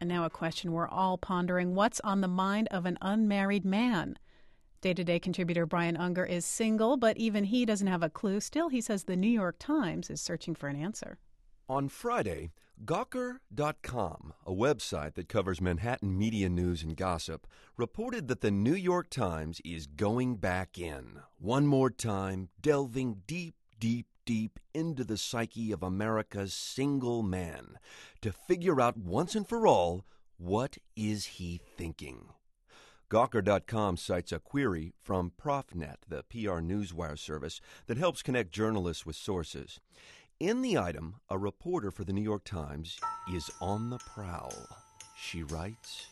And now a question we're all pondering. What's on the mind of an unmarried man? Day-to-day contributor Brian Unger is single, but even he doesn't have a clue. Still, he says the New York Times is searching for an answer. On Friday, Gawker.com, a website that covers Manhattan media news and gossip, reported that the New York Times is going back in, one more time, delving deep into the psyche of America's single man to figure out once and for all, what is he thinking? Gawker.com cites a query from ProfNet, the PR newswire service that helps connect journalists with sources. In the item, a reporter for the New York Times is on the prowl. She writes,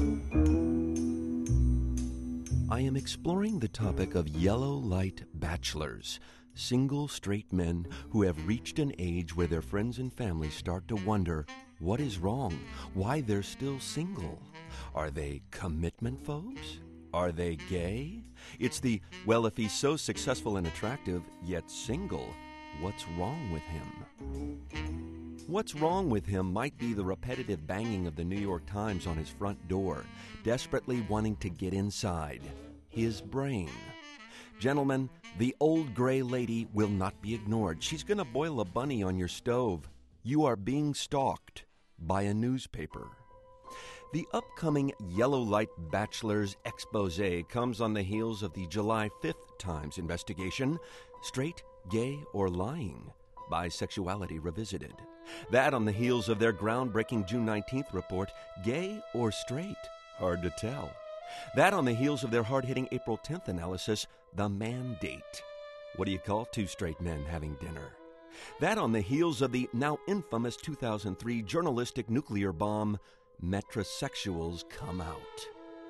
I am exploring the topic of yellow light bachelors, single straight men who have reached an age where their friends and family start to wonder what is wrong, why they're still single. Are they commitment phobes? Are they gay? It's the, well, if he's so successful and attractive, yet single, what's wrong with him? What's wrong with him might be the repetitive banging of the New York Times on his front door, desperately wanting to get inside. His brain. Gentlemen, the old gray lady will not be ignored. She's going to boil a bunny on your stove. You are being stalked by a newspaper. The upcoming Yellow Light Bachelor's expose comes on the heels of the July 5th Times investigation, Straight, Gay, or Lying? Bisexuality Revisited. That on the heels of their groundbreaking June 19th report, Gay or Straight? Hard to tell. That on the heels of their hard-hitting April 10th analysis, The Mandate. What do you call two straight men having dinner? That on the heels of the now infamous 2003 journalistic nuclear bomb, Metrosexuals Come Out.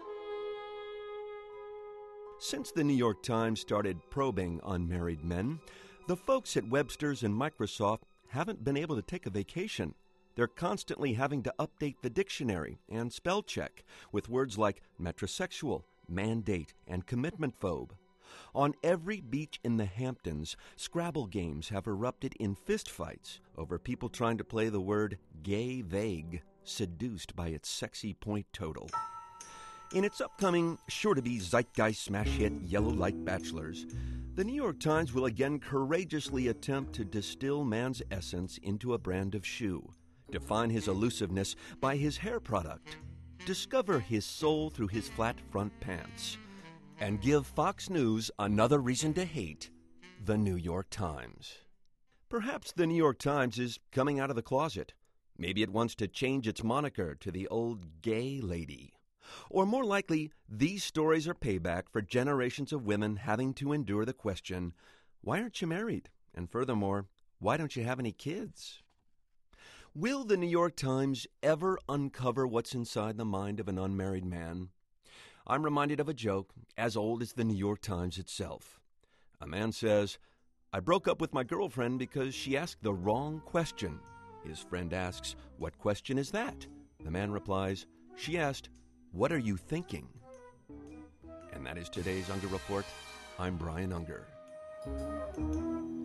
Since the New York Times started probing unmarried men, the folks at Webster's and Microsoft haven't been able to take a vacation. They're constantly having to update the dictionary and spell check with words like metrosexual, mandate, and commitment phobe. On every beach in the Hamptons, Scrabble games have erupted in fistfights over people trying to play the word gay vague, seduced by its sexy point total. In its upcoming, sure-to-be zeitgeist smash hit Yellow Light Bachelors, the New York Times will again courageously attempt to distill man's essence into a brand of shoe, define his elusiveness by his hair product, discover his soul through his flat front pants, and give Fox News another reason to hate the New York Times. Perhaps the New York Times is coming out of the closet. Maybe it wants to change its moniker to the old gay lady. Or more likely, these stories are payback for generations of women having to endure the question, why aren't you married? And furthermore, why don't you have any kids? Will the New York Times ever uncover what's inside the mind of an unmarried man? I'm reminded of a joke as old as the New York Times itself. A man says, I broke up with my girlfriend because she asked the wrong question. His friend asks, what question is that? The man replies, she asked, what are you thinking? And that is today's Unger Report. I'm Brian Unger.